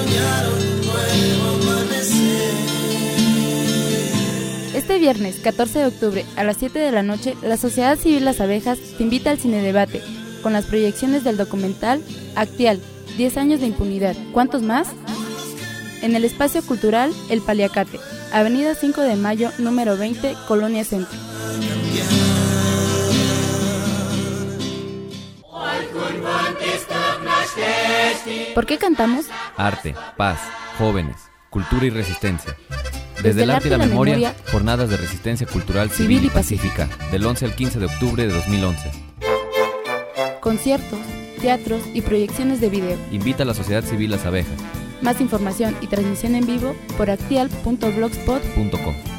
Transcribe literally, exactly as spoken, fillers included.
Este viernes, catorce de octubre, a las siete de la noche, la Sociedad Civil Las Abejas te invita al Cinedebate, con las proyecciones del documental Actial, diez años de impunidad. ¿Cuántos más? En el Espacio Cultural El Paliacate, Avenida cinco de Mayo, número veinte, Colonia Centro. ¿Por qué cantamos? Arte, paz, jóvenes, cultura y resistencia. Desde, Desde el arte y la, la memoria, memoria, jornadas de resistencia cultural civil, civil y pacífica, del once al quince de octubre de dos mil once. Conciertos, teatros y proyecciones de video. Invita a la Sociedad Civil Las Abejas. Más información y transmisión en vivo por actial punto blogspot punto com.